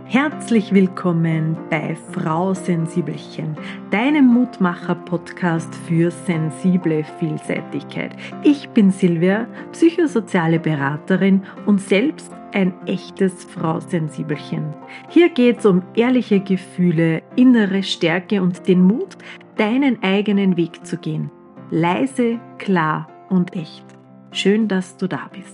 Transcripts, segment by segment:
Herzlich willkommen bei Frau Sensibelchen, deinem Mutmacher-Podcast für sensible Vielseitigkeit. Ich bin Silvia, psychosoziale Beraterin und selbst ein echtes Frau Sensibelchen. Hier geht es um ehrliche Gefühle, innere Stärke und den Mut, deinen eigenen Weg zu gehen. Leise, klar und echt. Schön, dass du da bist.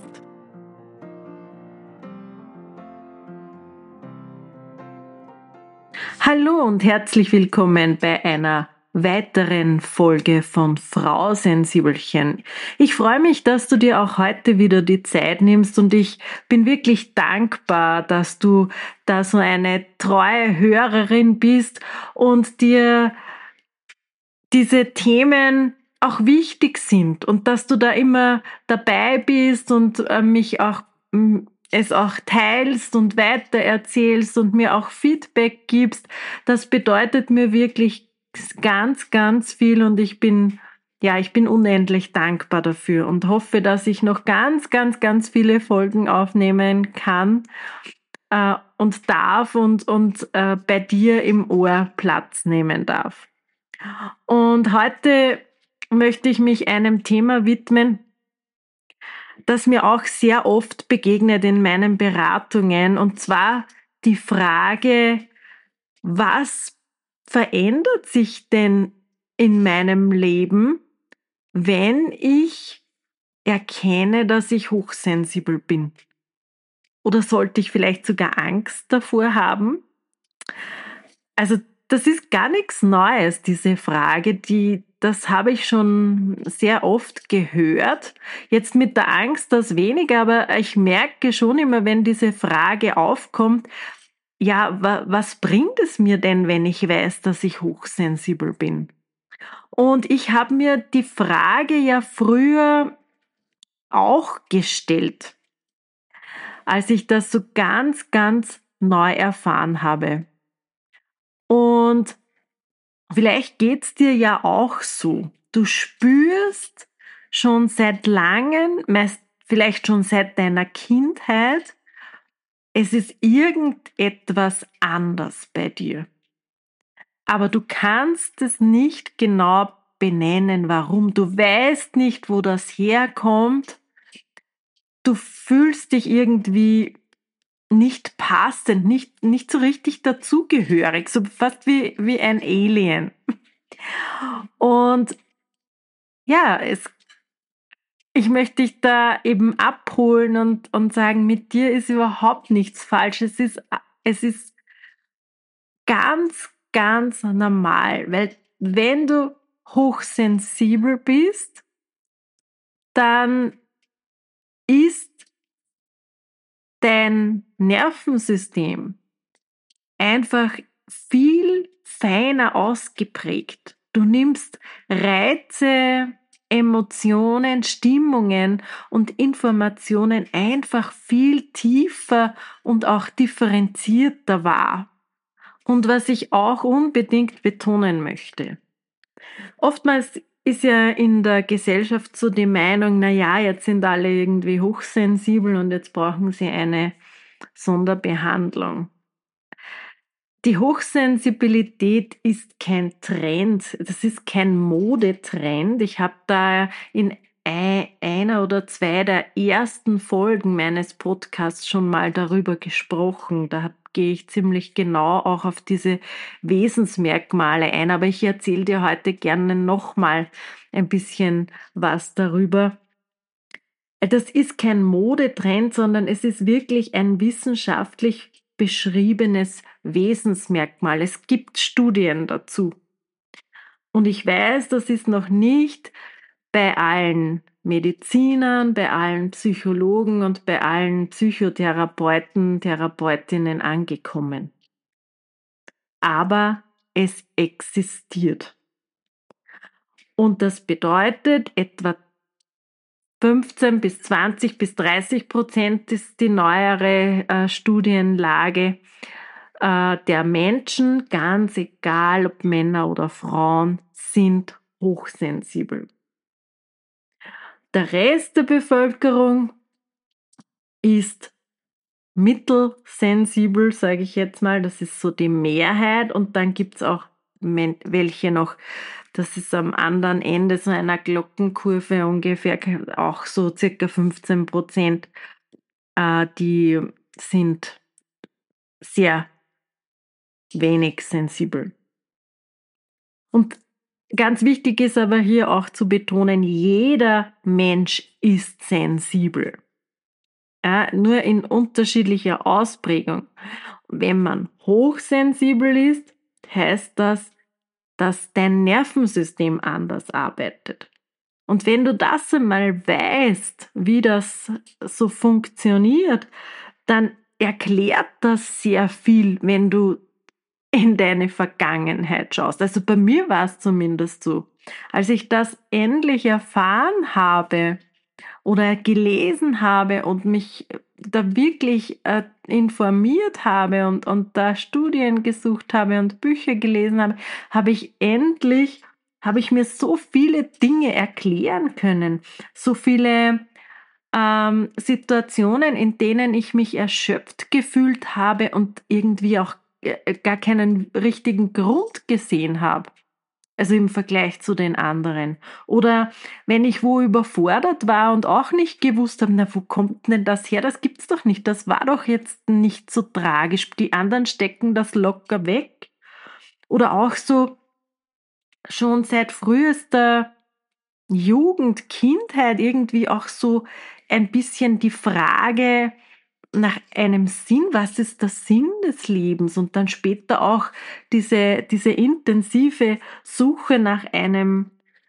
Hallo und herzlich willkommen bei einer weiteren Folge von Frau Sensibelchen. Ich freue mich, dass du dir auch heute wieder die Zeit nimmst und ich bin wirklich dankbar, dass du da so eine treue Hörerin bist und dir diese Themen auch wichtig sind und dass du da immer dabei bist und mich auch es auch teilst und weitererzählst und mir auch Feedback gibst. Das bedeutet mir wirklich ganz, ganz viel und ich bin unendlich dankbar dafür und hoffe, dass ich noch ganz, ganz, ganz viele Folgen aufnehmen kann und darf und bei dir im Ohr Platz nehmen darf. Und heute möchte ich mich einem Thema widmen, das mir auch sehr oft begegnet in meinen Beratungen, und zwar die Frage, was verändert sich denn in meinem Leben, wenn ich erkenne, dass ich hochsensibel bin? Oder sollte ich vielleicht sogar Angst davor haben? Also das ist gar nichts Neues, diese Frage, das habe ich schon sehr oft gehört. Jetzt mit der Angst das weniger, aber ich merke schon immer, wenn diese Frage aufkommt, ja, was bringt es mir denn, wenn ich weiß, dass ich hochsensibel bin? Und ich habe mir die Frage ja früher auch gestellt, als ich das so ganz, ganz neu erfahren habe. Und vielleicht geht's dir ja auch so. Du spürst schon seit langem, meist vielleicht schon seit deiner Kindheit, es ist irgendetwas anders bei dir. Aber du kannst es nicht genau benennen, warum. Du weißt nicht, wo das herkommt. Du fühlst dich irgendwie nicht passend, nicht so richtig dazugehörig, so fast wie ein Alien. Und ja, ich möchte dich da eben abholen und sagen, mit dir ist überhaupt nichts falsch. Es ist ganz, ganz normal, weil wenn du hochsensibel bist, dann ist dein Nervensystem einfach viel feiner ausgeprägt. Du nimmst Reize, Emotionen, Stimmungen und Informationen einfach viel tiefer und auch differenzierter wahr. Und was ich auch unbedingt betonen möchte. Oftmals ist ja in der Gesellschaft so die Meinung, na ja, jetzt sind alle irgendwie hochsensibel und jetzt brauchen sie eine Sonderbehandlung. Die Hochsensibilität ist kein Trend, das ist kein Modetrend. Ich habe da in einer oder zwei der ersten Folgen meines Podcasts schon mal darüber gesprochen. Da gehe ich ziemlich genau auch auf diese Wesensmerkmale ein, aber ich erzähle dir heute gerne nochmal ein bisschen was darüber. Das ist kein Modetrend, sondern es ist wirklich ein wissenschaftlich beschriebenes Wesensmerkmal. Es gibt Studien dazu. Und ich weiß, das ist noch nicht bei allen Medizinern, bei allen Psychologen und bei allen Psychotherapeuten, Therapeutinnen angekommen. Aber es existiert. Und das bedeutet, etwa 15 bis 20 bis 30% ist die neuere Studienlage der Menschen, ganz egal ob Männer oder Frauen, sind hochsensibel. Der Rest der Bevölkerung ist mittelsensibel, sage ich jetzt mal. Das ist so die Mehrheit. Und dann gibt's auch welche noch, das ist am anderen Ende so einer Glockenkurve ungefähr, auch so circa 15%, die sind sehr wenig sensibel. Und ganz wichtig ist aber hier auch zu betonen, jeder Mensch ist sensibel. Ja, nur in unterschiedlicher Ausprägung. Wenn man hochsensibel ist, heißt das, dass dein Nervensystem anders arbeitet. Und wenn du das einmal weißt, wie das so funktioniert, dann erklärt das sehr viel, wenn du in deine Vergangenheit schaust. Also bei mir war es zumindest so. Als ich das endlich erfahren habe oder gelesen habe und mich da wirklich informiert habe und da Studien gesucht habe und Bücher gelesen habe, habe ich mir so viele Dinge erklären können, so viele Situationen, in denen ich mich erschöpft gefühlt habe und irgendwie auch gar keinen richtigen Grund gesehen habe. Also im Vergleich zu den anderen. Oder wenn ich wo überfordert war und auch nicht gewusst habe, na, wo kommt denn das her? Das gibt's doch nicht. Das war doch jetzt nicht so tragisch. Die anderen stecken das locker weg. Oder auch so schon seit frühester Jugend, Kindheit irgendwie auch so ein bisschen die Frage nach einem Sinn, was ist der Sinn des Lebens? Und dann später auch diese intensive Suche nach einem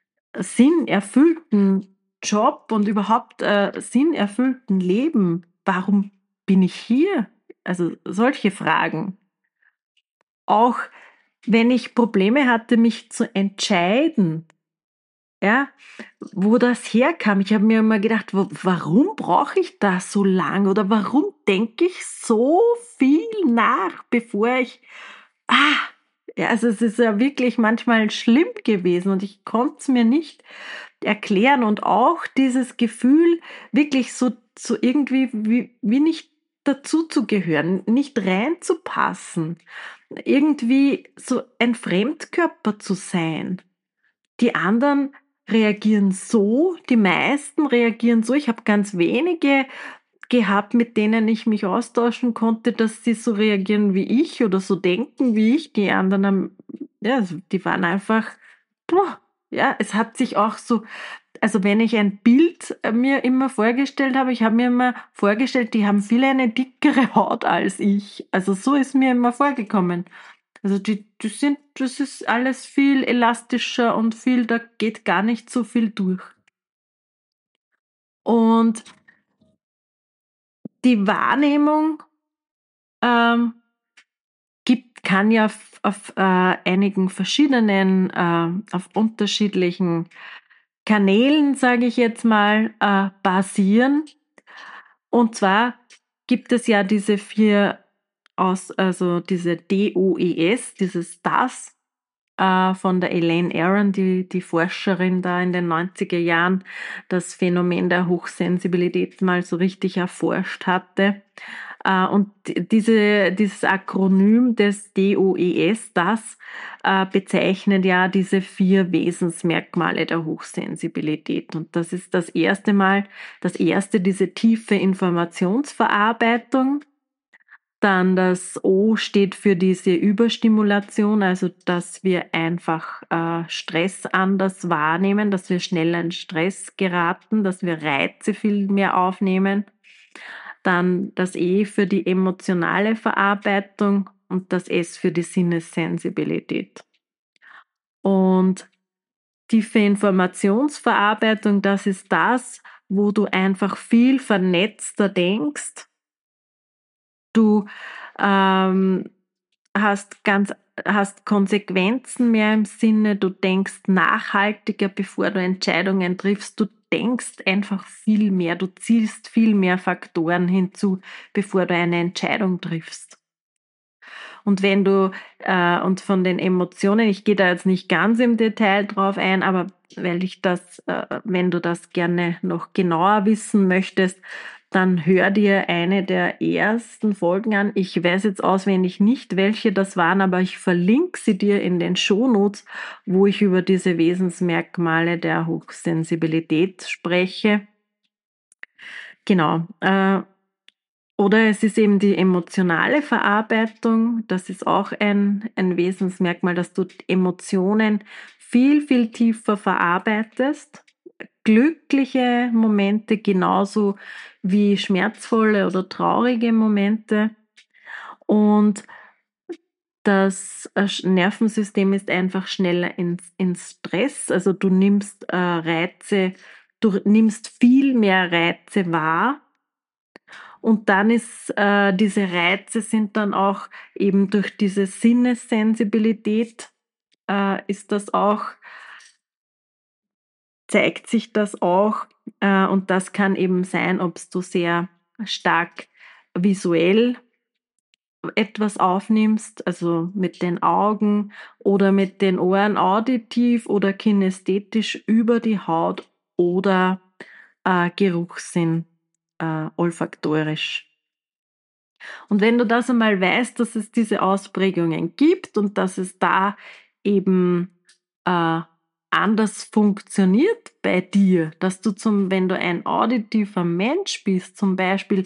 sinnerfüllten Job und überhaupt sinnerfüllten Leben. Warum bin ich hier? Also solche Fragen. Auch wenn ich Probleme hatte, mich zu entscheiden, ja, wo das herkam. Ich habe mir immer gedacht, warum brauche ich das so lang oder warum denke ich so viel nach, bevor ich, ah, ja, also es ist ja wirklich manchmal schlimm gewesen und ich konnte es mir nicht erklären und auch dieses Gefühl, wirklich so irgendwie wie nicht dazu zu gehören, nicht reinzupassen, irgendwie so ein Fremdkörper zu sein. Die anderen reagieren so, die meisten reagieren so. Ich habe ganz wenige gehabt, mit denen ich mich austauschen konnte, dass sie so reagieren wie ich oder so denken wie ich. Die anderen haben, ja, die waren einfach, boah, ja, es hat sich auch so, also wenn ich ein Bild mir immer vorgestellt habe, ich habe mir immer vorgestellt, die haben viele eine dickere Haut als ich. Also so ist mir immer vorgekommen. Also das ist alles viel elastischer und viel, da geht gar nicht so viel durch. Und die Wahrnehmung ähm, kann ja auf einigen verschiedenen, auf unterschiedlichen Kanälen, sage ich jetzt mal, basieren. Und zwar gibt es ja diese also diese DOES, dieses DAS, von der Elaine Aron, die Forscherin da in den 90er Jahren, das Phänomen der Hochsensibilität mal so richtig erforscht hatte. Und dieses Akronym des DOES, das bezeichnet ja diese 4 Wesensmerkmale der Hochsensibilität. Und das ist das erste, diese tiefe Informationsverarbeitung. Dann das O steht für diese Überstimulation, also dass wir einfach Stress anders wahrnehmen, dass wir schnell in Stress geraten, dass wir Reize viel mehr aufnehmen. Dann das E für die emotionale Verarbeitung und das S für die Sinnessensibilität. Und tiefe Informationsverarbeitung, das ist das, wo du einfach viel vernetzter denkst. Du ähm, hast Konsequenzen mehr im Sinne, du denkst nachhaltiger, bevor du Entscheidungen triffst, du denkst einfach viel mehr, du ziehst viel mehr Faktoren hinzu, bevor du eine Entscheidung triffst. Und und von den Emotionen, ich gehe da jetzt nicht ganz im Detail drauf ein, aber wenn du das gerne noch genauer wissen möchtest, dann hör dir eine der ersten Folgen an. Ich weiß jetzt auswendig nicht, welche das waren, aber ich verlinke sie dir in den Shownotes, wo ich über diese Wesensmerkmale der Hochsensibilität spreche. Genau. Oder es ist eben die emotionale Verarbeitung. Das ist auch ein Wesensmerkmal, dass du Emotionen viel, viel tiefer verarbeitest. Glückliche Momente genauso wie schmerzvolle oder traurige Momente. Und das Nervensystem ist einfach schneller in Stress. Also du nimmst du nimmst viel mehr Reize wahr. Und dann diese Reize sind dann auch eben durch diese Sinnessensibilität ist das auch, zeigt sich das auch. Und das kann eben sein, ob du sehr stark visuell etwas aufnimmst, also mit den Augen oder mit den Ohren auditiv oder kinästhetisch über die Haut oder Geruchssinn olfaktorisch. Und wenn du das einmal weißt, dass es diese Ausprägungen gibt und dass es da eben anders funktioniert bei dir, dass du wenn du ein auditiver Mensch bist, zum Beispiel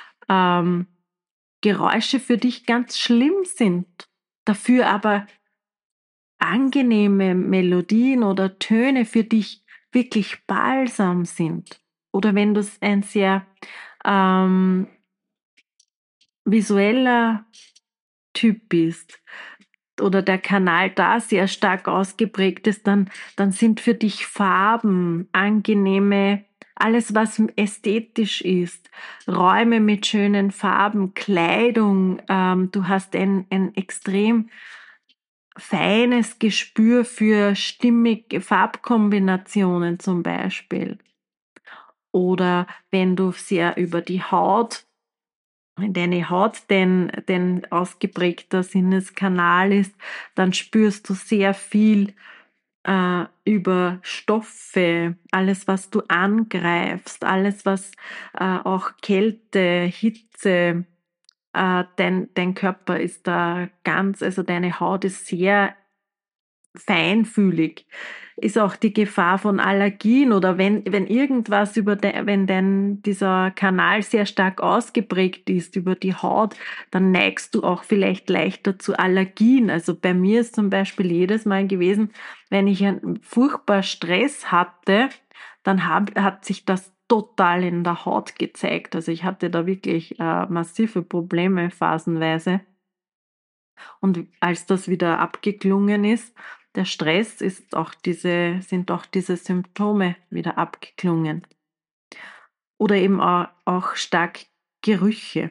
Geräusche für dich ganz schlimm sind, dafür aber angenehme Melodien oder Töne für dich wirklich balsam sind. Oder wenn du ein sehr ähm, visueller Typ bist oder der Kanal da sehr stark ausgeprägt ist, dann sind für dich Farben, angenehme, alles was ästhetisch ist, Räume mit schönen Farben, Kleidung, du hast ein extrem feines Gespür für stimmige Farbkombinationen zum Beispiel. Oder wenn du sehr über die Haut, wenn deine Haut denn ausgeprägter Sinneskanal ist, dann spürst du sehr viel über Stoffe, alles was du angreifst, alles was auch Kälte, Hitze, dein Körper ist da also deine Haut ist sehr feinfühlig. Ist auch die Gefahr von Allergien oder wenn irgendwas wenn dieser Kanal sehr stark ausgeprägt ist über die Haut, dann neigst du auch vielleicht leichter zu Allergien. Also bei mir ist zum Beispiel jedes Mal gewesen, wenn ich einen furchtbar Stress hatte, dann hat sich das total in der Haut gezeigt. Also ich hatte da wirklich massive Probleme phasenweise. Und als das wieder abgeklungen ist, der Stress sind auch diese Symptome wieder abgeklungen. Oder eben auch stark Gerüche.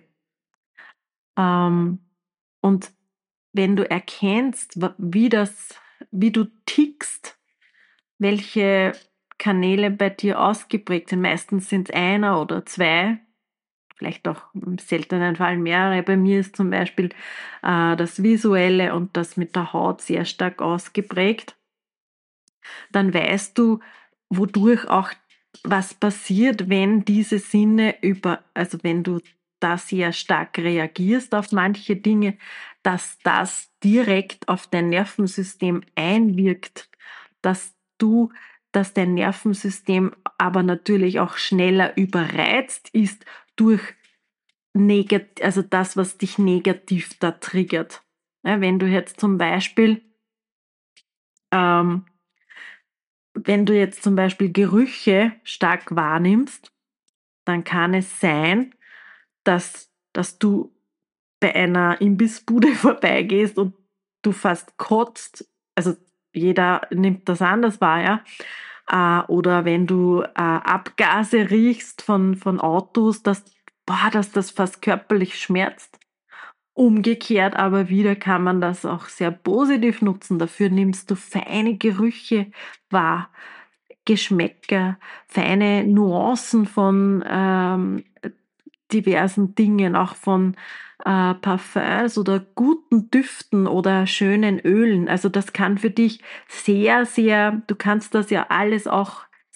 Und wenn du erkennst, wie du tickst, welche Kanäle bei dir ausgeprägt sind, meistens sind es einer oder zwei, vielleicht auch im seltenen Fall mehrere. Bei mir ist zum Beispiel das Visuelle und das mit der Haut sehr stark ausgeprägt. Dann weißt du, wodurch auch was passiert, wenn diese Sinne also wenn du da sehr stark reagierst auf manche Dinge, dass das direkt auf dein Nervensystem einwirkt, dass du, dass dein Nervensystem aber natürlich auch schneller überreizt ist durch also das, was dich negativ da triggert. Ja, wenn du jetzt zum Beispiel ähm, wenn du jetzt zum Beispiel Gerüche stark wahrnimmst, dann kann es sein, dass du bei einer Imbissbude vorbeigehst und du fast kotzt. Also jeder nimmt das anders wahr, ja. Oder wenn du Abgase riechst von Autos, dass das fast körperlich schmerzt. Umgekehrt aber wieder kann man das auch sehr positiv nutzen. Dafür nimmst du feine Gerüche wahr, Geschmäcker, feine Nuancen von diversen Dingen, auch von Parfums oder guten Düften oder schönen Ölen. Also das kann für dich sehr, sehr, du kannst das ja alles auch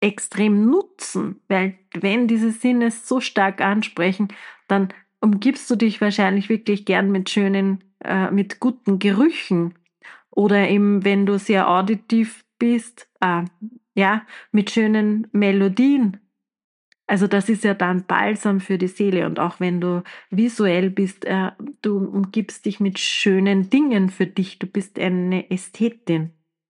extrem nutzen, weil wenn diese Sinne so stark ansprechen, dann umgibst du dich wahrscheinlich wirklich gern mit guten Gerüchen oder eben, wenn du sehr auditiv bist, ja, mit schönen Melodien. Also das ist ja dann Balsam für die Seele und auch wenn du visuell bist, du umgibst dich mit schönen Dingen für dich, du bist eine Ästhetin.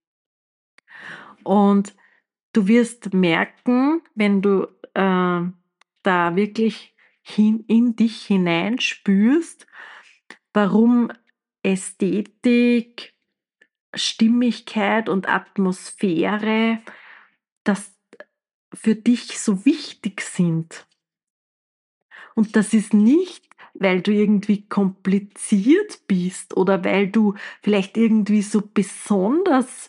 Und du wirst merken, wenn du da wirklich in dich hineinspürst, warum Ästhetik, Stimmigkeit und Atmosphäre das für dich so wichtig sind. Und das ist nicht, weil du irgendwie kompliziert bist oder weil du vielleicht irgendwie so besonders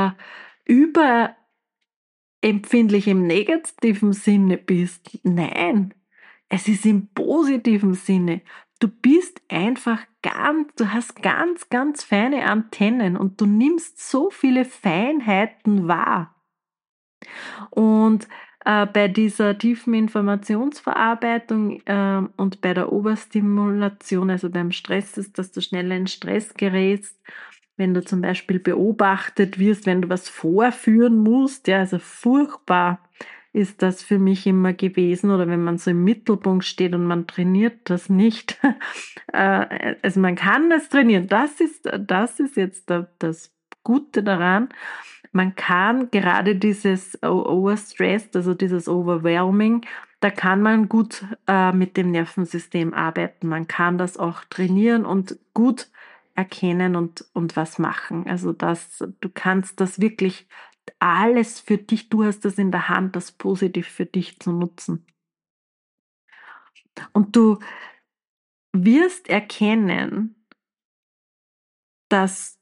überempfindlich im negativen Sinne bist. Nein, es ist im positiven Sinne. Du bist einfach du hast ganz, ganz feine Antennen und du nimmst so viele Feinheiten wahr. Und bei dieser tiefen Informationsverarbeitung und bei der Oberstimulation, also beim Stress, ist, dass du schneller in Stress gerätst, wenn du zum Beispiel beobachtet wirst, wenn du was vorführen musst, ja, also furchtbar ist das für mich immer gewesen, oder wenn man so im Mittelpunkt steht und man trainiert das nicht. Also man kann es trainieren, das ist jetzt das Gute daran. Man kann gerade dieses Overstressed, also dieses Overwhelming, da kann man gut mit dem Nervensystem arbeiten. Man kann das auch trainieren und gut erkennen und was machen. Also du kannst das wirklich alles für dich, du hast das in der Hand, das positiv für dich zu nutzen. Und du wirst erkennen, dass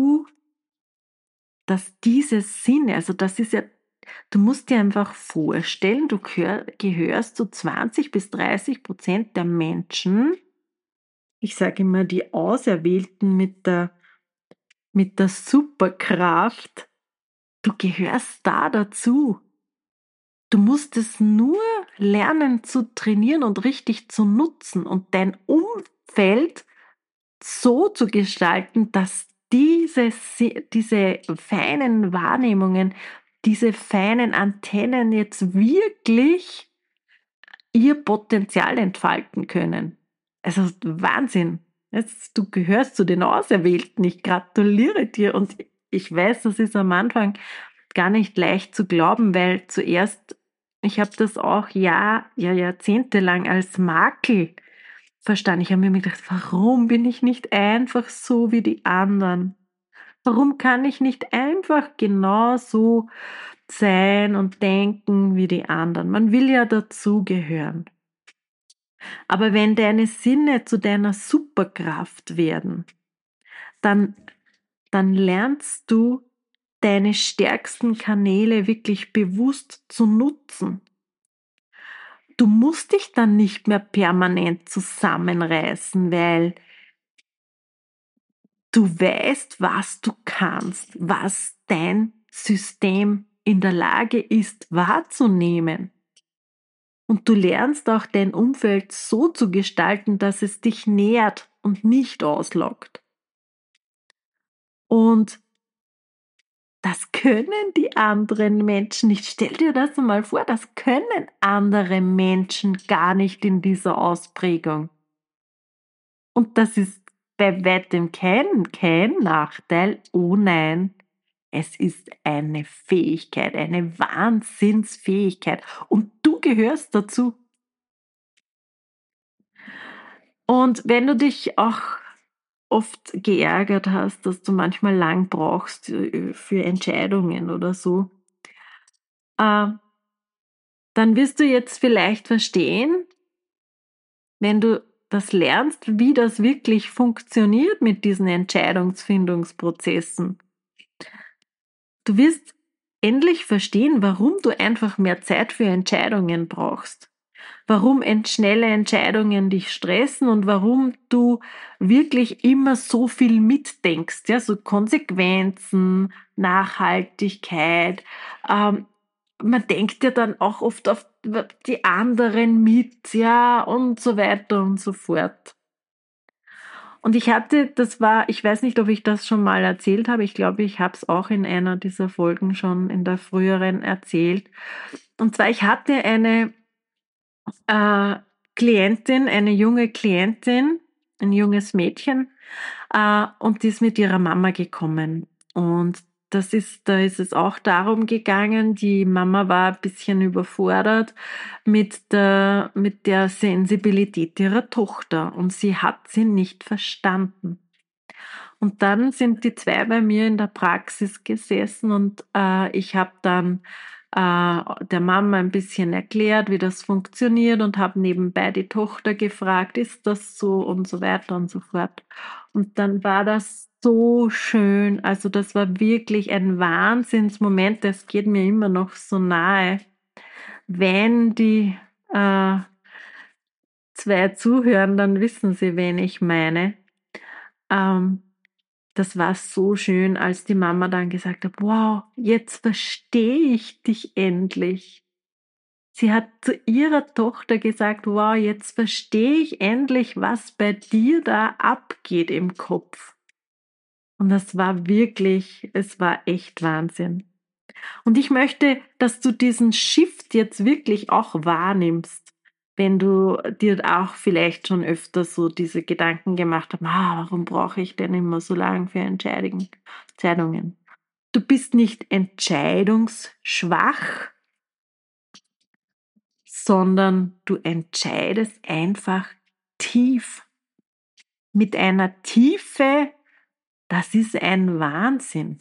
dass diese Sinne, also das ist ja, du musst dir einfach vorstellen, du gehörst zu 20-30% der Menschen, ich sage immer die Auserwählten mit der Superkraft, du gehörst da dazu. Du musst es nur lernen zu trainieren und richtig zu nutzen und dein Umfeld so zu gestalten, dass diese feinen Wahrnehmungen, diese feinen Antennen jetzt wirklich ihr Potenzial entfalten können. Also Wahnsinn. Du gehörst zu den Auserwählten. Ich gratuliere dir und ich weiß, das ist am Anfang gar nicht leicht zu glauben, weil zuerst, ich habe das auch jahrzehntelang als Makel verstanden. Ich habe mir gedacht, warum bin ich nicht einfach so wie die anderen? Warum kann ich nicht einfach genauso sein und denken wie die anderen? Man will ja dazugehören. Aber wenn deine Sinne zu deiner Superkraft werden, dann, dann lernst du deine stärksten Kanäle wirklich bewusst zu nutzen. Du musst dich dann nicht mehr permanent zusammenreißen, weil du weißt, was du kannst, was dein System in der Lage ist wahrzunehmen. Und du lernst auch dein Umfeld so zu gestalten, dass es dich nährt und nicht auslockt. Und das können die anderen Menschen nicht. Stell dir das mal vor, das können andere Menschen gar nicht in dieser Ausprägung. Und das ist bei weitem kein Nachteil. Oh nein, es ist eine Fähigkeit, eine Wahnsinnsfähigkeit. Und du gehörst dazu. Und wenn du dich auch oft geärgert hast, dass du manchmal lang brauchst für Entscheidungen oder so, äh, dann wirst du jetzt vielleicht verstehen, wenn du das lernst, wie das wirklich funktioniert mit diesen Entscheidungsfindungsprozessen. Du wirst endlich verstehen, warum du einfach mehr Zeit für Entscheidungen brauchst. Warum schnelle Entscheidungen dich stressen und warum du wirklich immer so viel mitdenkst, ja, so Konsequenzen, Nachhaltigkeit, man denkt ja dann auch oft auf die anderen mit, ja, und so weiter und so fort. Und ich weiß nicht, ob ich das schon mal erzählt habe. Ich glaube, ich habe es auch in einer dieser Folgen schon in der früheren erzählt. Und zwar, ich hatte eine äh, Klientin, eine junge Klientin, ein junges Mädchen, und die ist mit ihrer Mama gekommen. Und da ist es auch darum gegangen, die Mama war ein bisschen überfordert mit der Sensibilität ihrer Tochter und sie hat sie nicht verstanden. Und dann sind die zwei bei mir in der Praxis gesessen und ich habe dann der Mama ein bisschen erklärt, wie das funktioniert und habe nebenbei die Tochter gefragt, ist das so und so weiter und so fort. Und dann war das so schön. Also das war wirklich ein Wahnsinnsmoment. Das geht mir immer noch so nahe, wenn die äh, zwei zuhören, dann wissen sie, wen ich meine. Ähm, Das war so schön, als die Mama dann gesagt hat, wow, jetzt verstehe ich dich endlich. Sie hat zu ihrer Tochter gesagt, wow, jetzt verstehe ich endlich, was bei dir da abgeht im Kopf. Und das war wirklich, es war echt Wahnsinn. Und ich möchte, dass du diesen Shift jetzt wirklich auch wahrnimmst, wenn du dir auch vielleicht schon öfter so diese Gedanken gemacht hast, warum brauche ich denn immer so lange für Entscheidungen? Du bist nicht entscheidungsschwach, sondern du entscheidest einfach tief. Mit einer Tiefe, das ist ein Wahnsinn.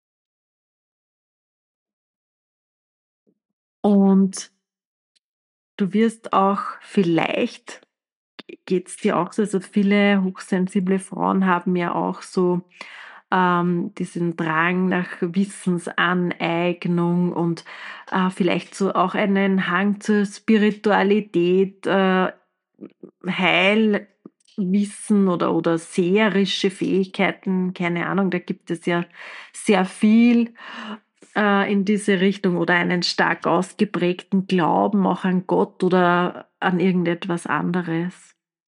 Und du wirst auch vielleicht geht's dir auch so? Also viele hochsensible Frauen haben ja auch so diesen Drang nach Wissensaneignung und vielleicht so auch einen Hang zur Spiritualität, Heilwissen oder seherische Fähigkeiten, keine Ahnung, da gibt es ja sehr viel in diese Richtung oder einen stark ausgeprägten Glauben auch an Gott oder an irgendetwas anderes.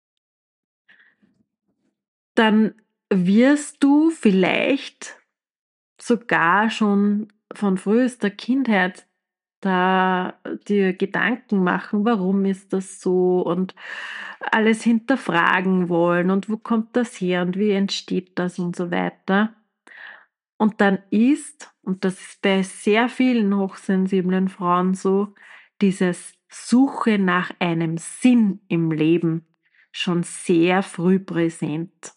Dann wirst du vielleicht sogar schon von frühester Kindheit da dir Gedanken machen, warum ist das so und alles hinterfragen wollen und wo kommt das her und wie entsteht das und so weiter. Und dann und das ist bei sehr vielen hochsensiblen Frauen so, dieses Suche nach einem Sinn im Leben schon sehr früh präsent.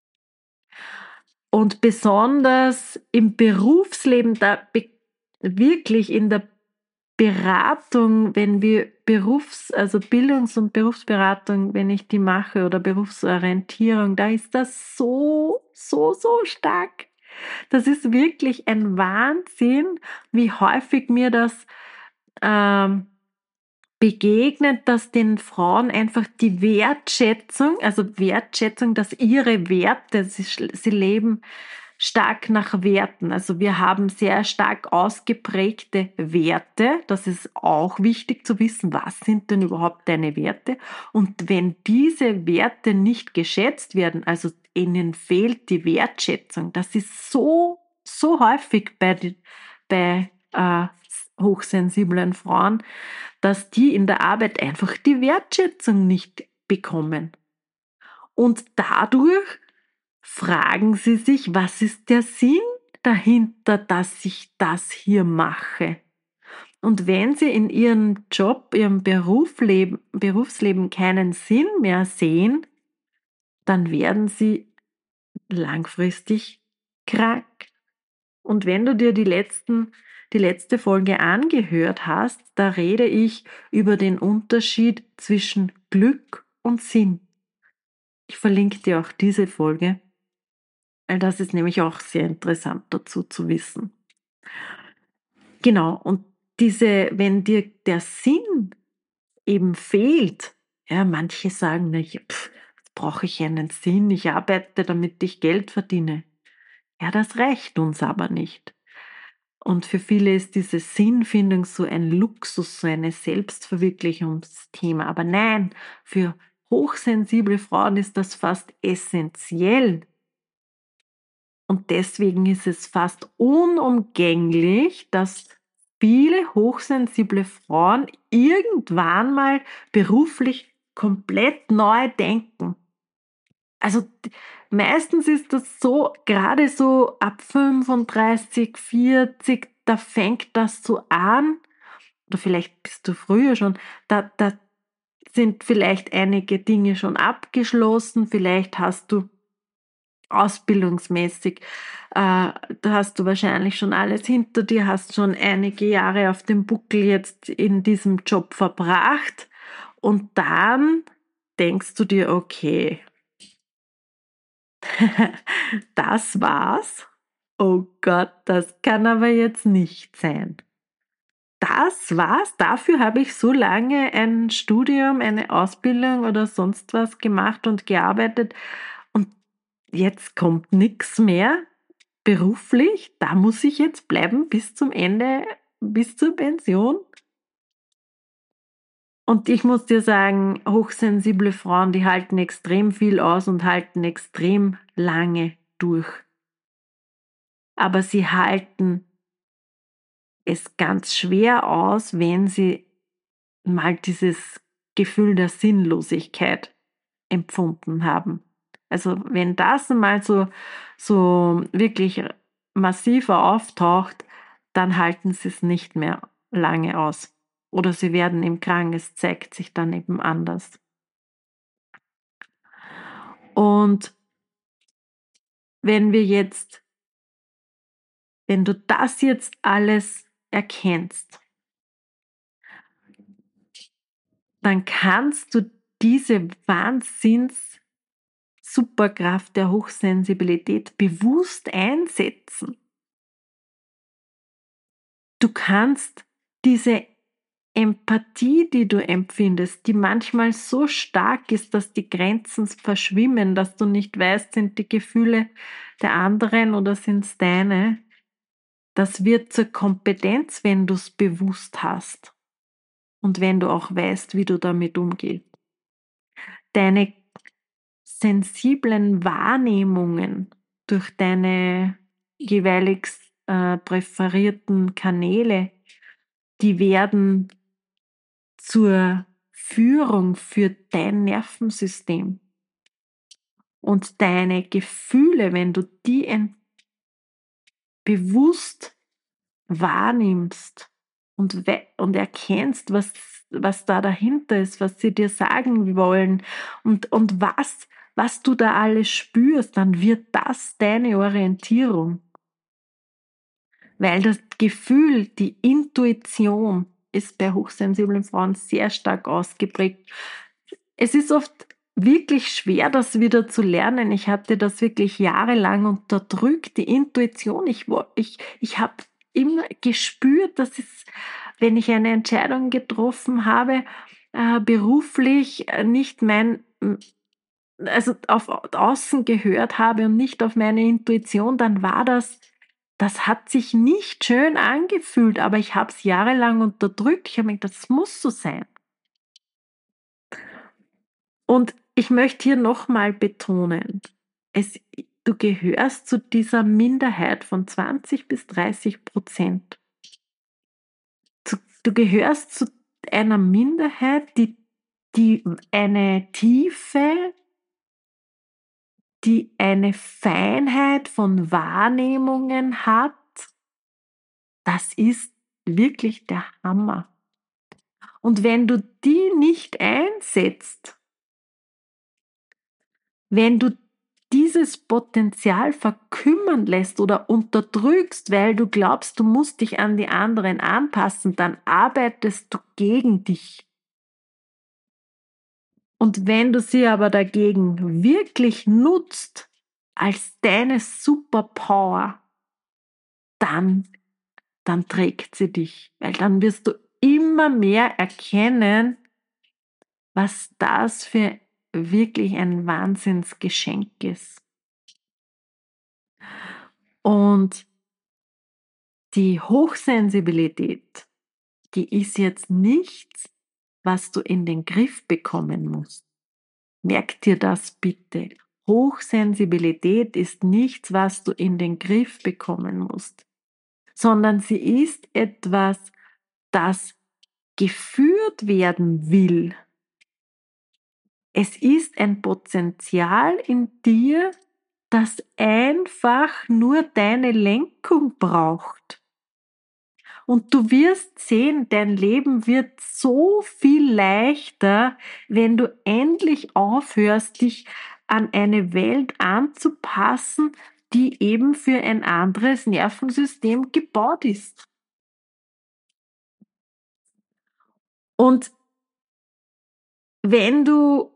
Und besonders im Berufsleben, wirklich in der Beratung, wenn wir also Bildungs- und Berufsberatung, wenn ich die mache oder Berufsorientierung, da ist das so, so, so stark. Das ist wirklich ein Wahnsinn, wie häufig mir das ähm, begegnet, dass den Frauen einfach die Wertschätzung, dass ihre Werte, sie leben stark nach Werten. Also wir haben sehr stark ausgeprägte Werte. Das ist auch wichtig zu wissen, was sind denn überhaupt deine Werte? Und wenn diese Werte nicht geschätzt werden, also ihnen fehlt die Wertschätzung, das ist so, so häufig bei hochsensiblen Frauen, dass die in der Arbeit einfach die Wertschätzung nicht bekommen. Und dadurch fragen sie sich, was ist der Sinn dahinter, dass ich das hier mache? Und wenn sie in ihrem Job, ihrem Berufsleben keinen Sinn mehr sehen, dann werden sie langfristig krank. Und wenn du dir die letzte Folge angehört hast, da rede ich über den Unterschied zwischen Glück und Sinn. Ich verlinke dir auch diese Folge, weil das ist nämlich auch sehr interessant dazu zu wissen. Genau, und wenn dir der Sinn eben fehlt, ja, manche sagen, na, jetzt brauche ich einen Sinn, ich arbeite, damit ich Geld verdiene. Ja, das reicht uns aber nicht. Und für viele ist diese Sinnfindung so ein Luxus, so eine Selbstverwirklichungsthema. Aber nein, für hochsensible Frauen ist das fast essentiell. Und deswegen ist es fast unumgänglich, dass viele hochsensible Frauen irgendwann mal beruflich komplett neu denken. Also meistens ist das so, gerade so ab 35, 40, da fängt das so an, oder vielleicht bist du früher schon, da sind vielleicht einige Dinge schon abgeschlossen, vielleicht hast du ausbildungsmäßig, da hast du wahrscheinlich schon alles hinter dir, hast schon einige Jahre auf dem Buckel jetzt in diesem Job verbracht und dann denkst du dir, okay, das war's. Oh Gott, das kann aber jetzt nicht sein. Das war's. Dafür habe ich so lange ein Studium, eine Ausbildung oder sonst was gemacht und gearbeitet. Und jetzt kommt nichts mehr beruflich. Da muss ich jetzt bleiben bis zum Ende, bis zur Pension. Und ich muss dir sagen, hochsensible Frauen, die halten extrem viel aus und halten extrem lange durch. Aber sie halten es ganz schwer aus, wenn sie mal dieses Gefühl der Sinnlosigkeit empfunden haben. Also wenn das mal so wirklich massiver auftaucht, dann halten sie es nicht mehr lange aus. Oder sie werden eben krank, es zeigt sich dann eben anders. Und wenn wir jetzt, wenn du das jetzt alles erkennst, dann kannst du diese Superkraft der Hochsensibilität bewusst einsetzen. Du kannst diese Empathie, die du empfindest, die manchmal so stark ist, dass die Grenzen verschwimmen, dass du nicht weißt, sind die Gefühle der anderen oder sind es deine, das wird zur Kompetenz, wenn du es bewusst hast und wenn du auch weißt, wie du damit umgehst. Deine sensiblen Wahrnehmungen durch deine jeweilig präferierten Kanäle, die werden zur Führung für dein Nervensystem. Und deine Gefühle, wenn du die bewusst wahrnimmst und erkennst, was da dahinter ist, was sie dir sagen wollen und was du da alles spürst, dann wird das deine Orientierung. Weil das Gefühl, die Intuition ist bei hochsensiblen Frauen sehr stark ausgeprägt. Es ist oft wirklich schwer, das wieder zu lernen. Ich hatte das wirklich jahrelang unterdrückt, die Intuition. Ich habe immer gespürt, dass es, wenn ich eine Entscheidung getroffen habe, beruflich nicht also auf außen gehört habe und nicht auf meine Intuition, dann war das hat sich nicht schön angefühlt, aber ich habe es jahrelang unterdrückt. Ich habe mir gedacht, das muss so sein. Und ich möchte hier nochmal betonen, du gehörst zu dieser Minderheit von 20-30%. Du gehörst zu einer Minderheit, die eine Tiefe, die eine Feinheit von Wahrnehmungen hat. Das ist wirklich der Hammer. Und wenn du die nicht einsetzt, wenn du dieses Potenzial verkümmern lässt oder unterdrückst, weil du glaubst, du musst dich an die anderen anpassen, dann arbeitest du gegen dich. Und wenn du sie aber dagegen wirklich nutzt als deine Superpower, dann trägt sie dich, weil dann wirst du immer mehr erkennen, was das für wirklich ein Wahnsinnsgeschenk ist. Und Die Hochsensibilität, die ist jetzt nichts, was du in den Griff bekommen musst. Merk dir das bitte. Hochsensibilität ist nichts, was du in den Griff bekommen musst, sondern sie ist etwas, das geführt werden will. Es ist ein Potenzial in dir, das einfach nur deine Lenkung braucht. Und du wirst sehen, dein Leben wird so viel leichter, wenn du endlich aufhörst, dich an eine Welt anzupassen, die eben für ein anderes Nervensystem gebaut ist. Und wenn du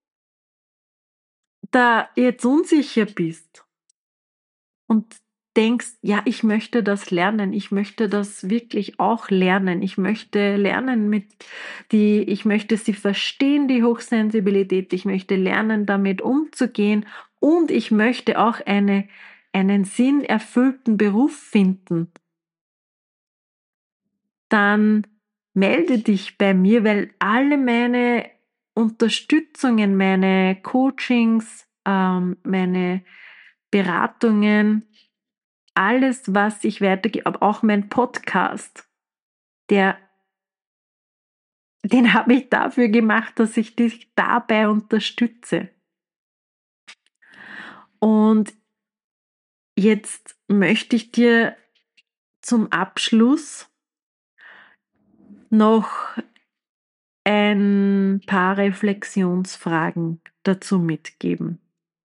da jetzt unsicher bist und denkst, ja, ich möchte das lernen, ich möchte das wirklich auch lernen, ich möchte lernen ich möchte sie verstehen, die Hochsensibilität, ich möchte lernen, damit umzugehen und ich möchte auch einen sinnerfüllten Beruf finden, dann melde dich bei mir, weil alle meine Unterstützungen, meine Coachings, meine Beratungen, alles, was ich weitergebe, aber auch mein Podcast, der, den habe ich dafür gemacht, dass ich dich dabei unterstütze. Und jetzt möchte ich dir zum Abschluss noch ein paar Reflexionsfragen dazu mitgeben.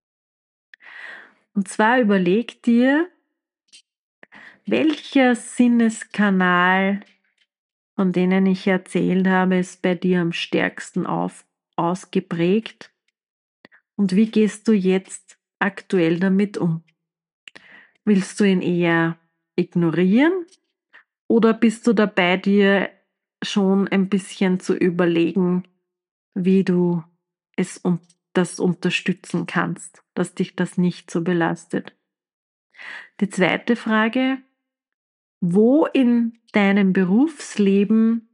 Und zwar überleg dir, welcher Sinneskanal, von denen ich erzählt habe, ist bei dir am stärksten ausgeprägt und wie gehst du jetzt aktuell damit um? Willst du ihn eher ignorieren oder bist du dabei, dir schon ein bisschen zu überlegen, wie du das unterstützen kannst, dass dich das nicht so belastet? Die zweite Frage: Wo in deinem Berufsleben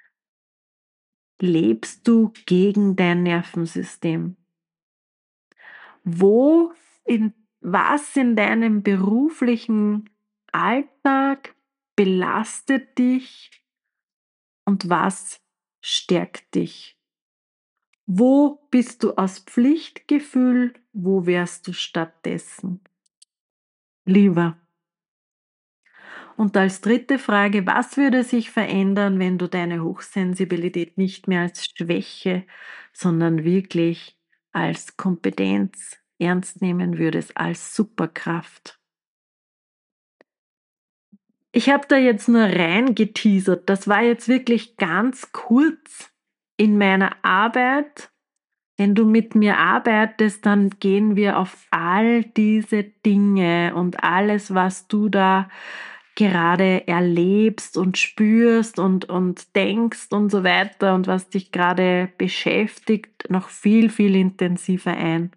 lebst du gegen dein Nervensystem? Wo was in deinem beruflichen Alltag belastet dich und was stärkt dich? Wo bist du aus Pflichtgefühl? Wo wärst du stattdessen lieber? Und als dritte Frage: Was würde sich verändern, wenn du deine Hochsensibilität nicht mehr als Schwäche, sondern wirklich als Kompetenz ernst nehmen würdest, als Superkraft? Ich habe da jetzt nur rein geteasert. Das war jetzt wirklich ganz kurz in meiner Arbeit. Wenn du mit mir arbeitest, dann gehen wir auf all diese Dinge und alles, was du da gerade erlebst und spürst und denkst und so weiter und was dich gerade beschäftigt, noch viel, viel intensiver ein.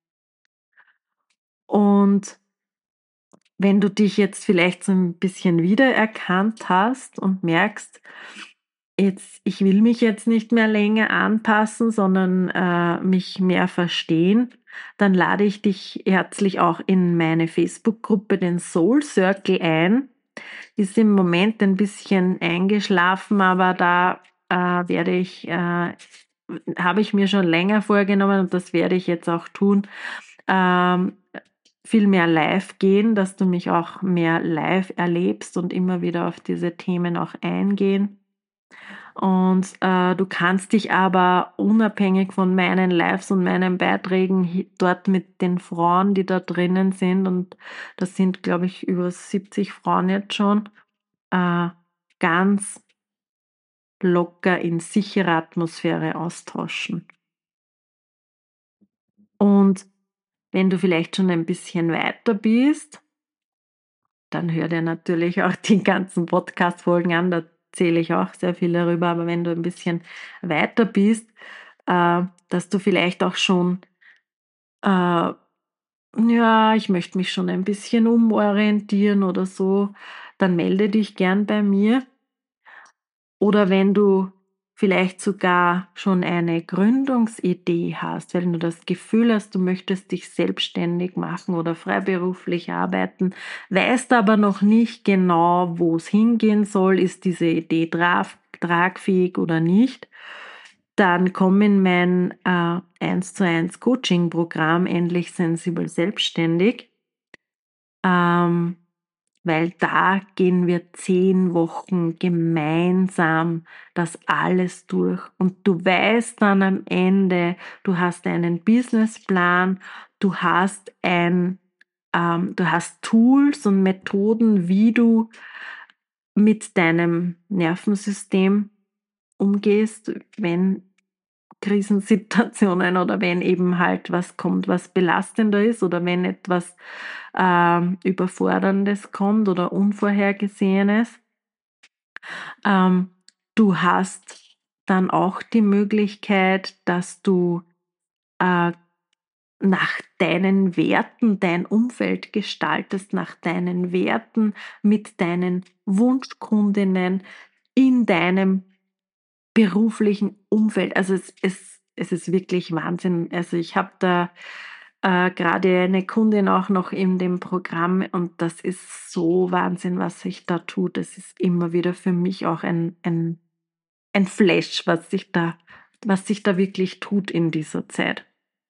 Und wenn du dich jetzt vielleicht so ein bisschen wiedererkannt hast und merkst, ich will mich jetzt nicht mehr länger anpassen, sondern mich mehr verstehen, dann lade ich dich herzlich auch in meine Facebook-Gruppe, den Soul Circle, ein. Ist im Moment ein bisschen eingeschlafen, aber da habe ich mir schon länger vorgenommen und das werde ich jetzt auch tun, ähm, viel mehr live gehen, dass du mich auch mehr live erlebst und immer wieder auf diese Themen auch eingehen. Und du kannst dich aber unabhängig von meinen Lives und meinen Beiträgen dort mit den Frauen, die da drinnen sind, und das sind, glaube ich, über 70 Frauen jetzt schon, ganz locker in sicherer Atmosphäre austauschen. Und wenn du vielleicht schon ein bisschen weiter bist, dann hör dir natürlich auch die ganzen Podcast-Folgen an, da erzähle ich auch sehr viel darüber, aber wenn du ein bisschen weiter bist, dass du vielleicht auch schon, ja, ich möchte mich schon ein bisschen umorientieren oder so, dann melde dich gern bei mir. Oder wenn du vielleicht sogar schon eine Gründungsidee hast, wenn du das Gefühl hast, du möchtest dich selbstständig machen oder freiberuflich arbeiten, weißt aber noch nicht genau, wo es hingehen soll, ist diese Idee tragfähig oder nicht, dann komm in mein 1:1 Coaching-Programm Endlich sensibel selbstständig. Weil da gehen wir 10 Wochen gemeinsam das alles durch. Und du weißt dann am Ende, du hast einen Businessplan, du hast du hast Tools und Methoden, wie du mit deinem Nervensystem umgehst, wenn Krisensituationen oder wenn eben halt was kommt, was belastender ist oder wenn etwas Überforderndes kommt oder Unvorhergesehenes. Du hast dann auch die Möglichkeit, dass du nach deinen Werten dein Umfeld gestaltest, nach deinen Werten mit deinen Wunschkundinnen in deinem beruflichen Umfeld. Also es ist wirklich Wahnsinn. Also ich habe da gerade eine Kundin auch noch in dem Programm und das ist so Wahnsinn, was sich da tut. Das ist immer wieder für mich auch ein Flash, was sich da wirklich tut in dieser Zeit.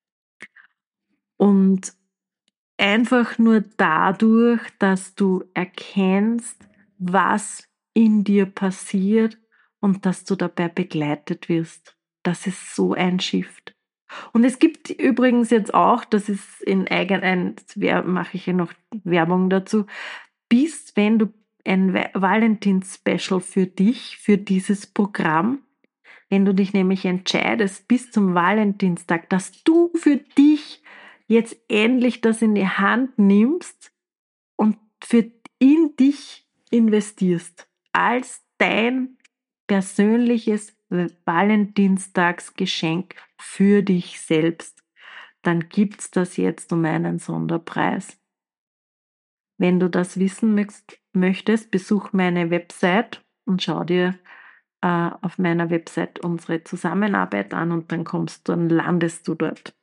Und einfach nur dadurch, dass du erkennst, was in dir passiert und dass du dabei begleitet wirst. Das ist so ein Shift. Und es gibt übrigens jetzt auch, das ist mache ich ja noch Werbung dazu, wenn du ein Valentins-Special für dich, für dieses Programm, wenn du dich nämlich entscheidest bis zum Valentinstag, dass du für dich jetzt endlich das in die Hand nimmst und in dich investierst als dein persönliches Valentinstagsgeschenk für dich selbst, dann gibt's das jetzt um einen Sonderpreis. Wenn du das wissen möchtest, besuch meine Website und schau dir auf meiner Website unsere Zusammenarbeit an und dann landest du dort.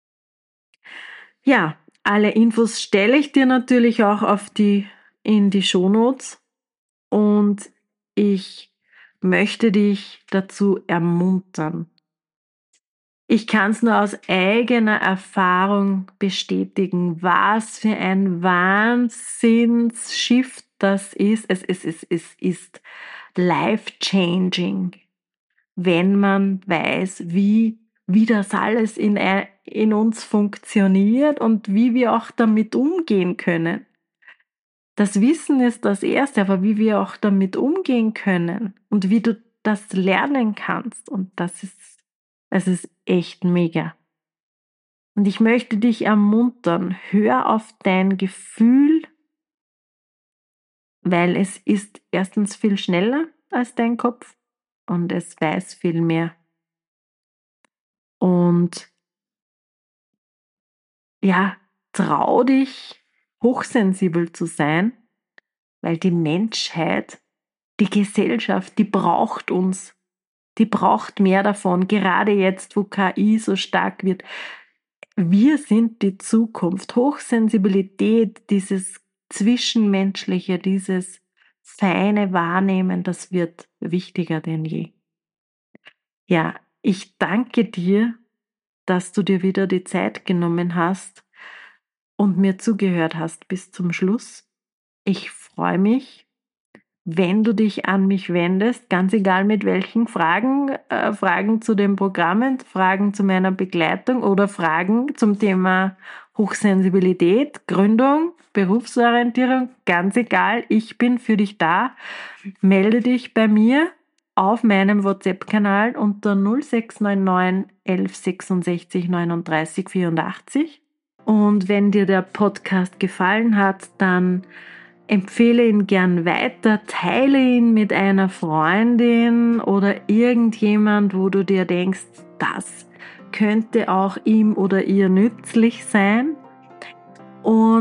Ja, alle Infos stelle ich dir natürlich auch in die Shownotes und ich möchte dich dazu ermuntern. Ich kann es nur aus eigener Erfahrung bestätigen, was für ein Wahnsinnsshift das ist. Es ist life-changing, wenn man weiß, wie das alles in uns funktioniert und wie wir auch damit umgehen können. Das Wissen ist das Erste, aber wie wir auch damit umgehen können und wie du das lernen kannst. Und es ist echt mega. Und ich möchte dich ermuntern, hör auf dein Gefühl, weil es ist erstens viel schneller als dein Kopf und es weiß viel mehr. Und ja, trau dich, hochsensibel zu sein, weil die Menschheit, die Gesellschaft, die braucht uns. Die braucht mehr davon, gerade jetzt, wo KI so stark wird. Wir sind die Zukunft. Hochsensibilität, dieses Zwischenmenschliche, dieses feine Wahrnehmen, das wird wichtiger denn je. Ja, ich danke dir, dass du dir wieder die Zeit genommen hast und mir zugehört hast bis zum Schluss. Ich freue mich, wenn du dich an mich wendest, ganz egal mit welchen Fragen, Fragen zu den Programmen, Fragen zu meiner Begleitung oder Fragen zum Thema Hochsensibilität, Gründung, Berufsorientierung, ganz egal, ich bin für dich da. Melde dich bei mir auf meinem WhatsApp-Kanal unter 0699 11 66 39 84. Und wenn dir der Podcast gefallen hat, dann empfehle ihn gern weiter, teile ihn mit einer Freundin oder irgendjemand, wo du dir denkst, das könnte auch ihm oder ihr nützlich sein. Und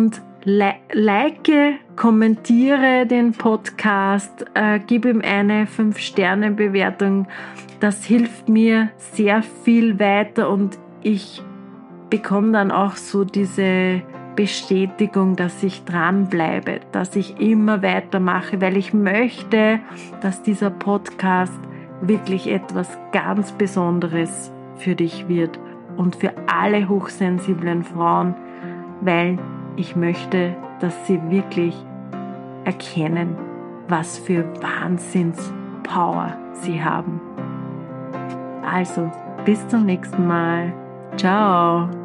like, kommentiere den Podcast, gib ihm eine 5-Sterne-Bewertung. Das hilft mir sehr viel weiter und ich bekomme dann auch so diese Bestätigung, dass ich dranbleibe, dass ich immer weitermache, weil ich möchte, dass dieser Podcast wirklich etwas ganz Besonderes für dich wird und für alle hochsensiblen Frauen, weil ich möchte, dass sie wirklich erkennen, was für Wahnsinnspower sie haben. Also, bis zum nächsten Mal. Ciao.